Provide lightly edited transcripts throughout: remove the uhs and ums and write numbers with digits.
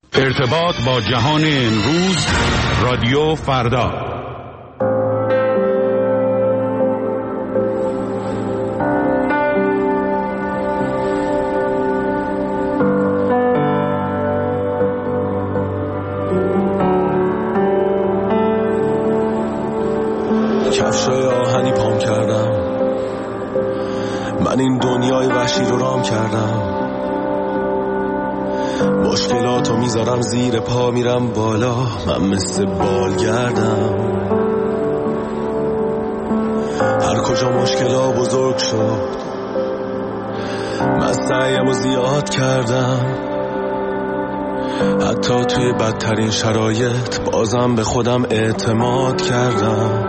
ارتباط با جهان امروز، رادیو فردا. کفشای آهنی پام کردم، من این دنیای وحشی رو رام کردم. مشکلاتو میذارم زیر پا، میرم بالا، من مثل بالگردم. هر کجا مشکلا بزرگ شد، من سعیمو زیاد کردم. حتی توی بدترین شرایط بازم به خودم اعتماد کردم.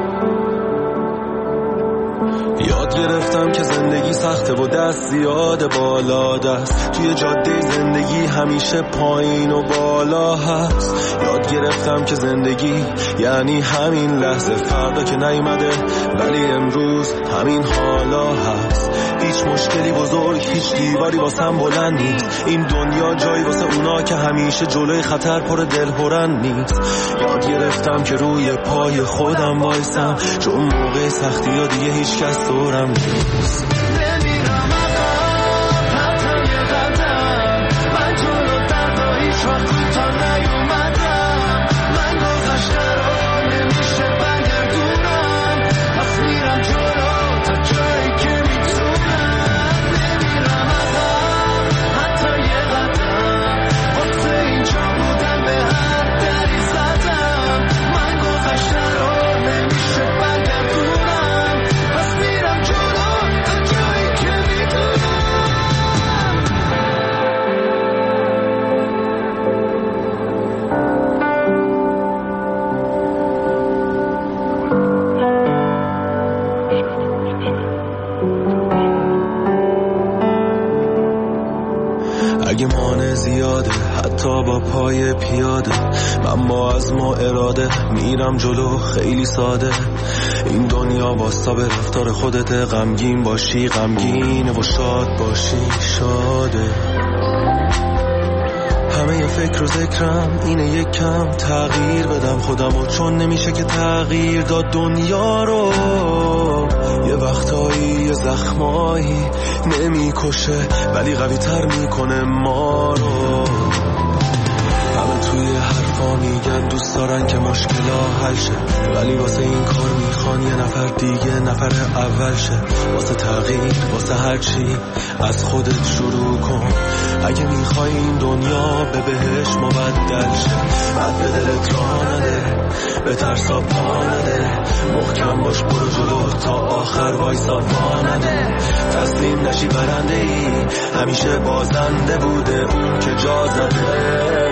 یاد گرفتم که زندگی سخته و دست زیاد بالا دست، توی جاده زندگی همیشه پایین و بالا هست. یاد گرفتم که زندگی یعنی همین لحظه، فردا که نیومده ولی امروز همین حالا هست. هیچ مشکلی بزرگ، هیچ دیواری واسم بلند نیست. این دنیا جایی واسه اونا که همیشه جلوی خطر پر دلهرن نیست. یاد گرفتم که روی پای خودم وایسم، چون موقع سختی ها دیگه هیچ کس دورم نیست. نمیرم عقب حتی یه قدم، من جلو دردا هیچ وقت کوتاه نیومدم. من گذشته رو نمیشه برگردونم، پس میرم جلو تا جایی که میتونم. نمیرم عقب حتی یه قدم، واسه اینجا بودن به هر دری زدم. من گذشته رو نمیشه برگردونم، پس میرم جلو تا جایی که میتونم. اگه مانع زیاده حتی با پای پیاده، من با عزم و اراده میرم جلو خیلی ساده. این دنیا واستا به رفتار خودت، غمگین باشی غمگینه و شاد باشی شاده. همه یه فکر و ذکرم اینه یک کم تغییر بدم خودمو، چون نمیشه که تغییر داد دنیا رو. یه وقتایی یه زخمایی نمیکشه ولی قوی تر میکنه ما رو. همه توی حرفا میگن دوست دارن که مشکلا حل شه، ولی واسه این کار میخوان یه نفر دیگه نفر اول شه. واسه تغییر واسه هر چی از خودت شروع کن. اگه میخوای این دنیا به بهش مبدل شه، بعد به دلت راه نده، به ترسا پا نده. محکم باش برو جلو تا آخر وایسا پا نده. تسلیم نشی برنده ای، همیشه بازنده بوده اون که جا زده.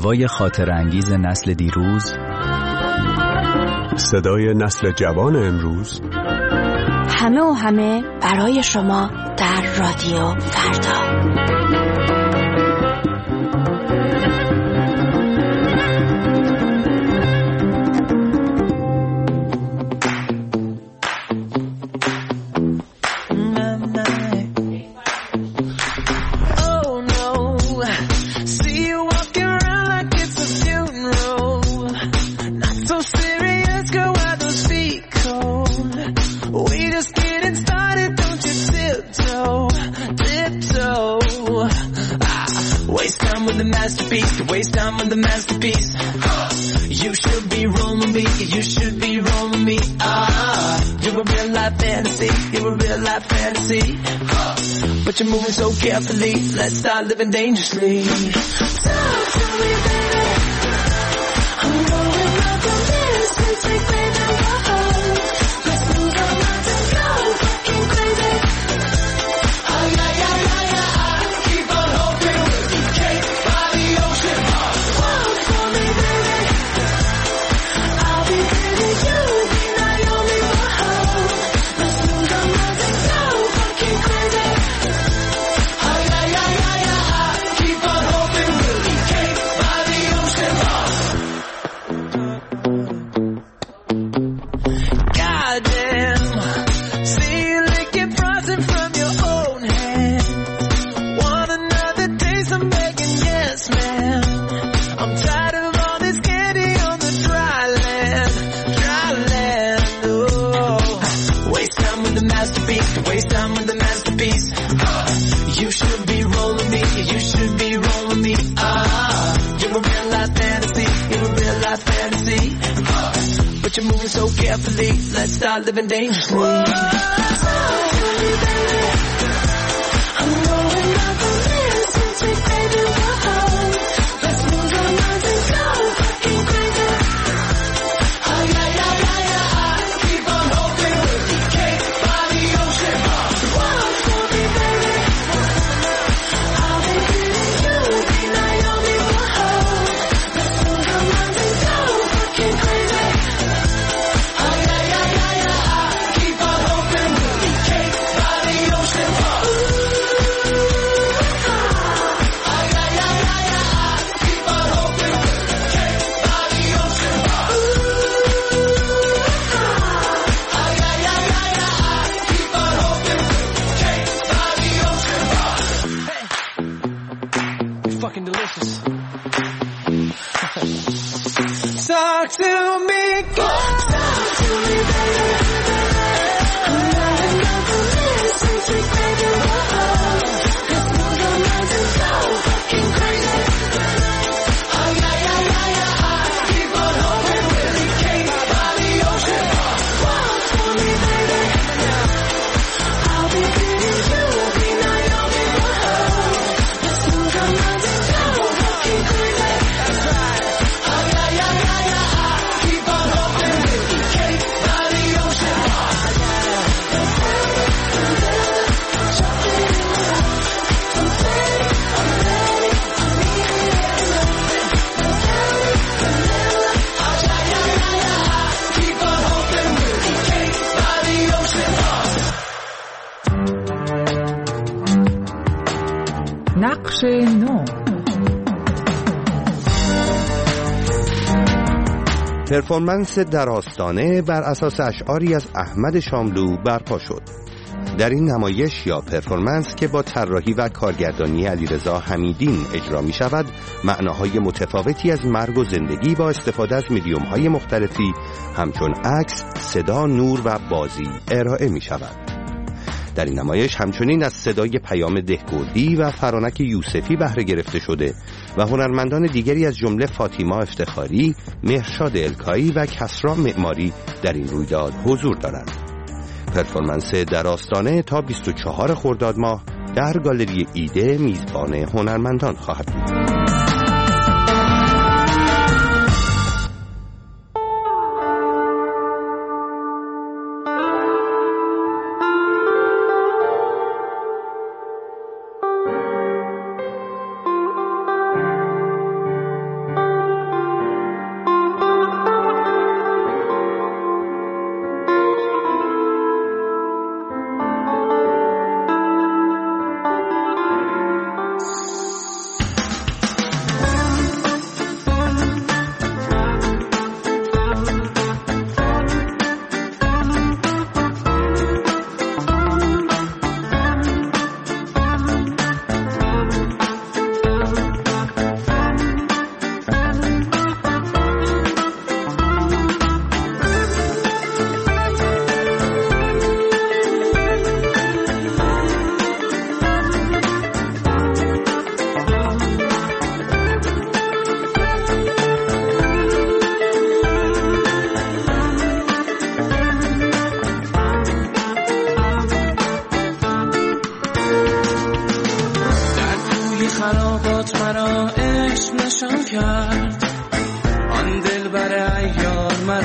نوای خاطر انگیز نسل دیروز، صدای نسل جوان امروز، همه و همه برای شما در رادیو فردا. Waste time with the masterpiece. You should be rolling me. You should be rolling me. You're a real life fantasy. You're a real life fantasy. But you're moving so carefully. Let's start living dangerously. Talk to me, baby. I'm going up on this. Let's take baby home. Let's move our minds and go fucking crazy. Oh yeah, yeah, yeah, yeah. Keep on hoping we'll be cake by the ocean. Walk for me, baby. I'll be pretty, you'll be Naomi Mahone. Let's move our minds and go fucking crazy. Oh yeah, yeah, yeah, yeah. Keep on hoping we'll be cake by the ocean. Goddamn. See you licking frosting from your own hand. Want another taste? I'm begging, yes, man. I'm tired of all this candy on the dry land. Dry land, oh. Waste time with the masterpiece. Waste time with the masterpiece. You should be rolling me. You should be rolling me. You're a real life fantasy. You're a real life fantasy. But you're moving so carefully. Let's start living dangerously. Talk to me, baby. I'm going up on this. Let's take baby home. Let's move our minds and go fucking crazy. Oh yeah, yeah, yeah, yeah. Keep on hoping we'll be cake by the ocean. Walk for me, baby. I'll be pretty, you'll be Naomi Mahone. Let's move our minds and go fucking crazy. Oh yeah, yeah, yeah, yeah. Keep on hoping we'll be cake by the ocean. Oh yeah, yeah, yeah, yeah. Keep on hoping we'll be cake by the ocean. Oh yeah, yeah, yeah, yeah. Keep on hoping we'll be cake by the ocean. Hey, you're fucking delicious. Talk to me, talk to me, baby. I'm running up on this and take baby home. Let's move our minds and go fucking crazy. Oh yeah, yeah, yeah, yeah. Keep on hoping we'll be cake by the ocean. Walk for me, baby. I'll be pretty, you'll be Naomi Mahone. Let's move our minds and go fucking crazy. That's right. Oh yeah, yeah, yeah, yeah. Keep on hoping we'll be cake by the ocean. Keep on hoping we'll be cake by the ocean. نقش نو. پرفورمنس در آستانه بر اساس اشعاری از احمد شاملو برپا شد. در این نمایش یا پرفورمنس که با طراحی و کارگردانی علیرضا حمیدین اجرا می شود، معناهای متفاوتی از مرگ و زندگی با استفاده از میدیوم‌های مختلفی همچون عکس، صدا، نور و بازی ارائه می شود. در این نمایش همچنین از صدای پیام دهگردی و فرانک یوسفی بهره گرفته شده و هنرمندان دیگری از جمله فاطیما افتخاری، مهرشاد الکایی و کسرا معماری در این رویداد حضور دارند. پرفورمنس در آستانه تا 24 خرداد ماه در گالری ایده میزبان هنرمندان خواهد بود.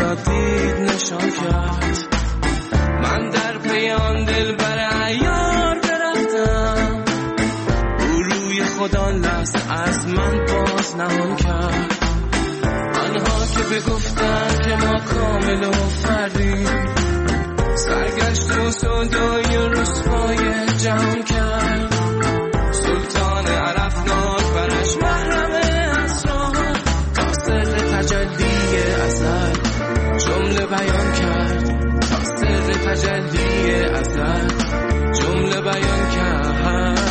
را دید نشان کرد. من در پیان دل بر عیار برفتم، او روی خدا لحظه از من باز نهان کرد. آنها که بگفتن که ما کامل و فردیم، سرگشت و سودای و رسوای جهان کرد. سلطان عرفناک برش محرم اسرار، تا سر تجلی ازل جمله بیان کرد. تا سر تجلی ازل جمله بیان کرد.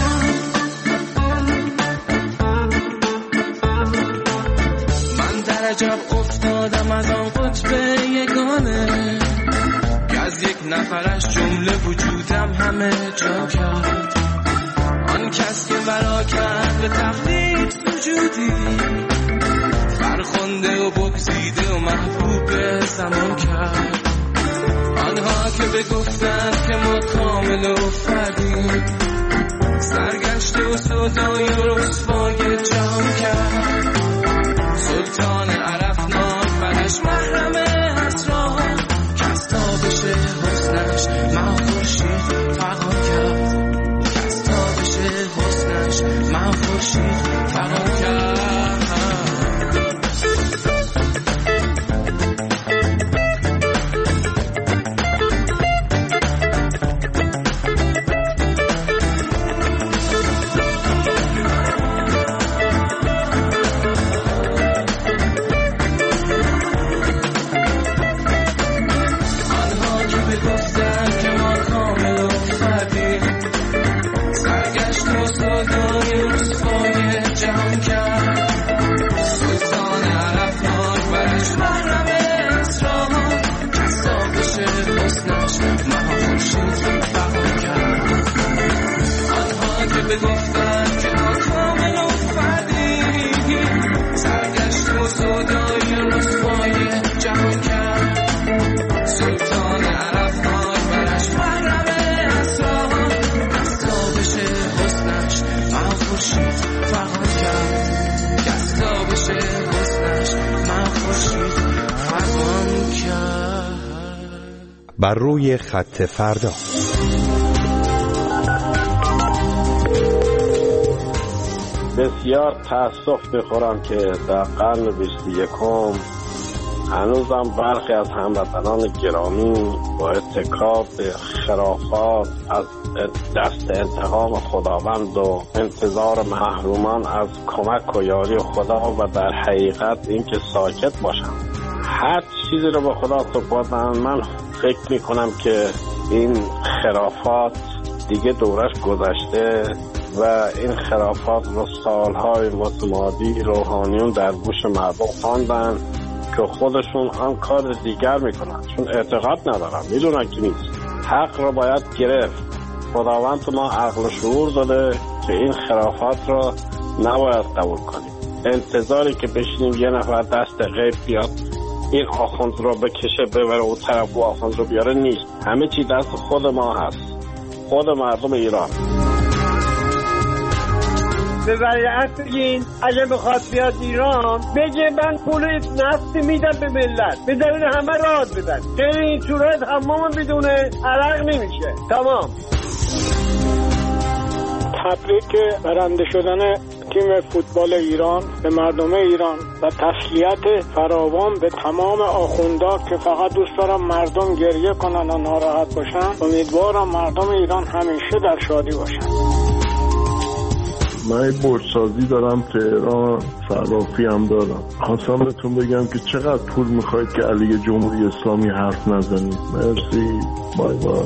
من در عجب افتادم از آن قطب یگانه، که از یک نفرش جمله وجودم همه جا کرد. آن کس که مرا کرد به تقلید سجودی، فرخنده و بگزیده و محبوب زمان کرد. آنها که بگفتن که ما کامل و فردیم، سرگشته و سودای و رسوای جهان کرد. سلطان عرفناک برش محرم اسرار، کس تابش حسنش من خورشید فغان کرد. کس تابش حسنش من خورشید فغان کرد. بگفتن که ما کامل و فردیم، سرگشت و سودای رسوای جهان کرد. سلطان عرفناک برش محرم اسرار، از تابش حسنش من خورشید فغان کرد. از تابش حسنش من خورشید فغان کرد. بر روی خط فردا. بسیار تأسف می‌خورم که در قرن 21 هنوزم برخی از هموطنان گرامی با اتکا به خرافات از دست انتقام خداوند و انتظار محرومان از کمک و یاری خدا و در حقیقت اینکه ساکت باشم، هر چیزی رو به خدا سپردن. من فکر می‌کنم که این خرافات دیگه دورش گذشته و این خرافات رو سالهای متمادی روحانیون در گوش مردم خواندن که خودشون آن کار دیگر میکنن، چون اعتقاد ندارن، میدونن که نیست. حق رو باید گرفت. خداوند ما عقل و شعور داده که این خرافات رو نباید قبول کنیم. انتظاری که بشینیم یه نفر دست غیب بیاد این آخوند رو بکشه ببره اون طرف و آخوند رو بیاره نیست. همه چی دست خود ما هست، خود مردم ایران. به ولیعهد بگین اگه بخواد بیاد ایران بگه من پول نفت میدم به ملت، بذارین همه راه بدن. غیر این صورت حمام بدون عرق نمیشه. تمام. تبریک برنده شدن تیم فوتبال ایران به مردم ایران و تسلیت فراوان به تمام آخوندا که فقط دوست دارم مردم گریه کنن و ناراحت باشن. امیدوارم مردم ایران همیشه در شادی باشن. من برسازی دارم تهران، صرافی هم دارم. خواستم بهتون بگم که چقدر پول میخواید که علیه جمهوری اسلامی حرف نزنید. مرسی. بای بای.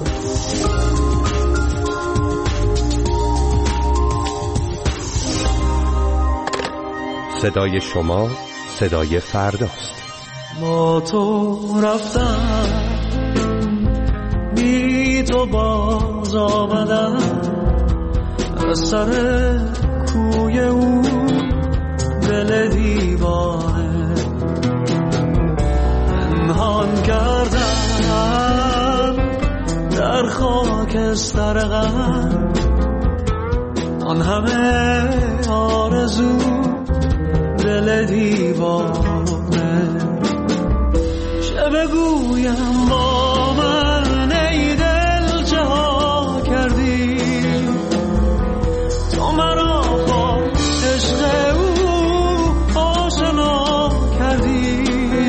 صدای شما صدای فرداست. با تو رفتم بی تو باز آمدم از سر کوی او دل دیوانه پنهان کردم در خاکستر غم آن همه آرزو دل دیوانه چه بگویم با من ای دل چه ها کردی تو مرا با عشق او آشنا کردی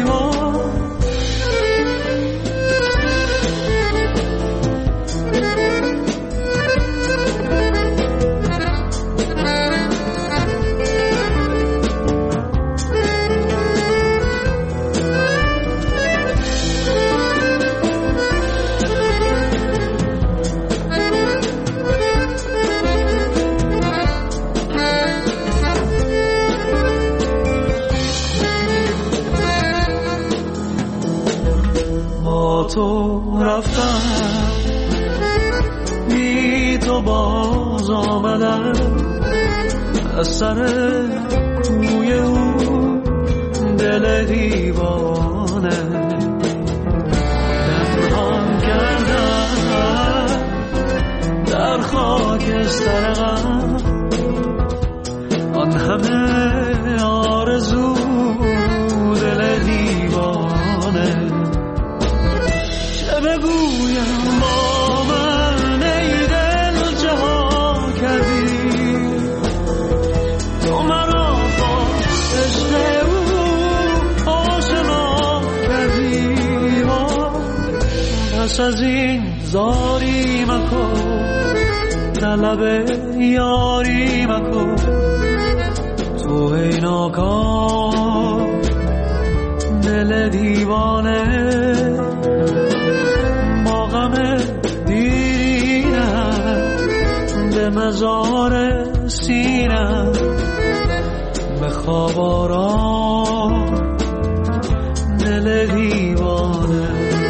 تو رفتم بی تو باز آمدم از سر کوی او دل دیوانه پنهان کردم در خاکستر غم آن همه آرزو دل دیوانه بگویم با من ای دل چه ها کردی تو مرا با عشق او آشنا کردی پس از این زاری مکن طلب یاری مکن تو ای ناکام دل دیوانه دیرینم به مزار سینم به خواب آرام دل دیوانه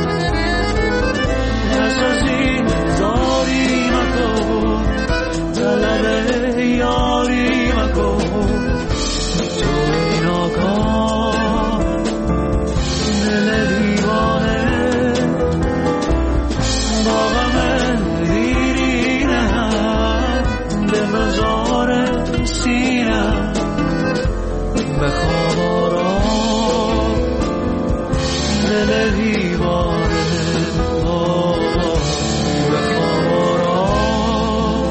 پس از این زاری مکن طلب یاری مکن تو این آکام دل دیوانه مزار سینم به خواب آرام دل دیوانه به خواب آرام.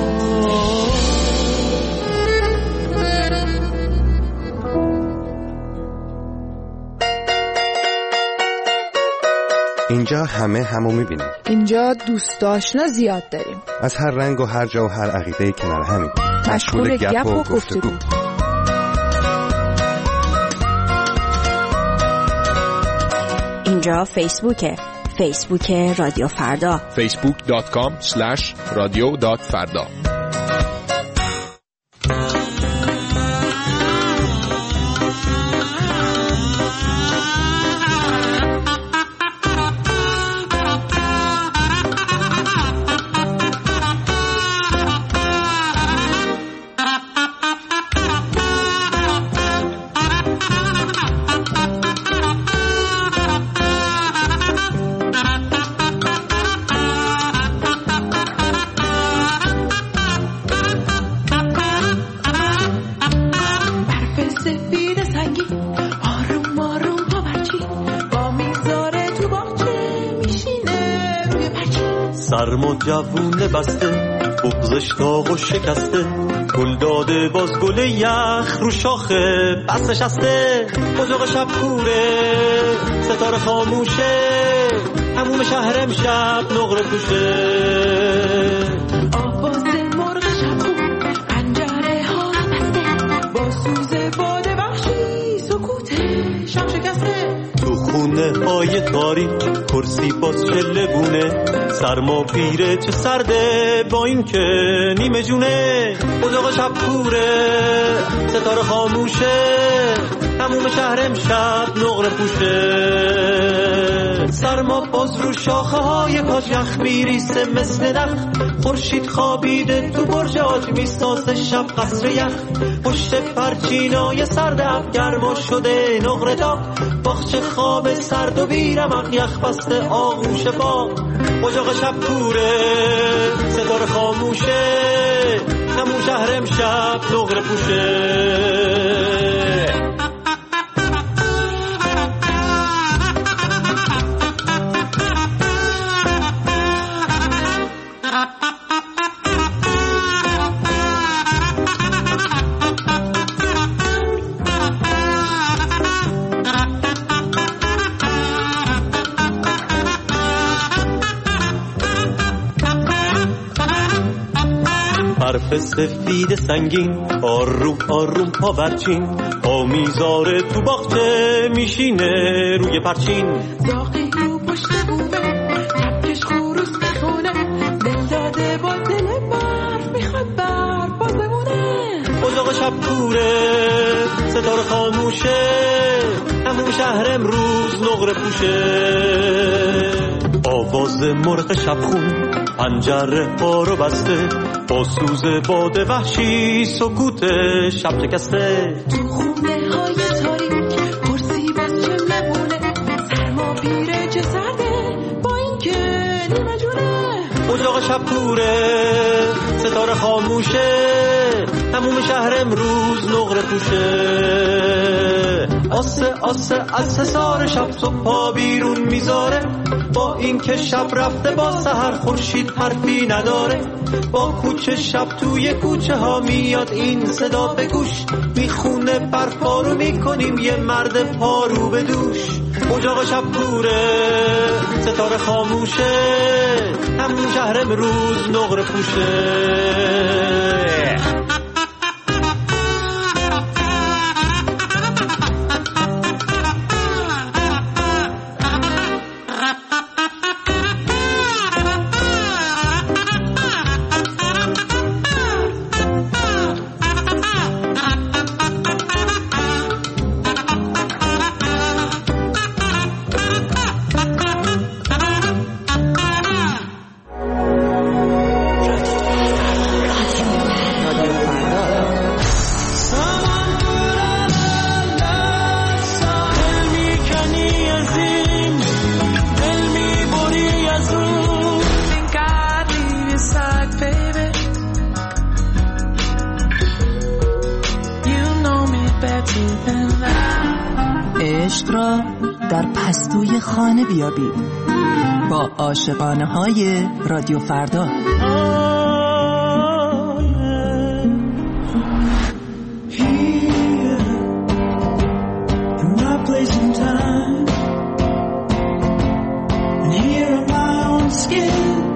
اینجا همه همو میبینیم. اینجا دوست آشنا زیاد داریم. از هر رنگ و هر جا و هر عقیده کنار همین. مشغول گپ و گفتگو. اینجا فیسبوکه. فیسبوک رادیو فردا. facebook.com/radio.farda. سرما جوونه بسته بغزش داغ و شکسته گل داده باز گل یخ رو شاخه بس نشسته بزرگ شب کوره ستاره خاموشه هموم شهر امشب نقره پوشه آواز مرغ شب پنجره ها بسته با سوز باد وحشی سکوت شب شکسته تو خونه های تاریک کرسی باز شلبونه سرما پیره چه سرده با این که نیمه جونه بزرگ شب کوره ستاره خاموشه هموم شهر امشب نقره پوشه سرما باز رو شاخه های کاج یخ میریسه مثل نخ خورشید خوابیده تو برج آج میسازه شب قصر یخ پشت پرچینای سرد اب گرما شده نقره داغ باغچه خواب سرد و بیرمق یخ بسته آغوش باغ اجاق شب کوره ستاره خاموشه همون شهر امشب نقره پوشه برف سفید سنگین، آروم آروم پا برچین، پا میذاره تو باغچه میشینه روی پرچین. داغی رو پشت بومه، کپکش خروس میخونه، دل داده با دل برف میخواد باز بمونه. اجاق شب کوره، ستاره خاموشه، همون شهر امروز نقره پوشه. آواز مرغ شبخون پنجره ها رو بسته، با سوز باد وحشی سکوت شب شکسته. تو خونه های تاریک کرسی باز چه ممونه، سرما پیره چه سرده با این که نیمه جونه. اجاق شب کوره، ستاره خاموشه، همون شهر امروز نقره پوشه. آسه آسه از حصار شب صبح پا بیرون میذاره، با این که شب رفته با سحر خورشید حرفی نداره. با کوچه شب توی کوچه ها میاد این صدا به گوش، میخونه برفا رو میکنیم یه مرد پارو به دوش. اجاق شب کوره، ستاره خاموشه، همون شهر امروز نقره پوشه. عشق را در پستوی خانه بیابید با عاشقانه های رادیو فردا. Skin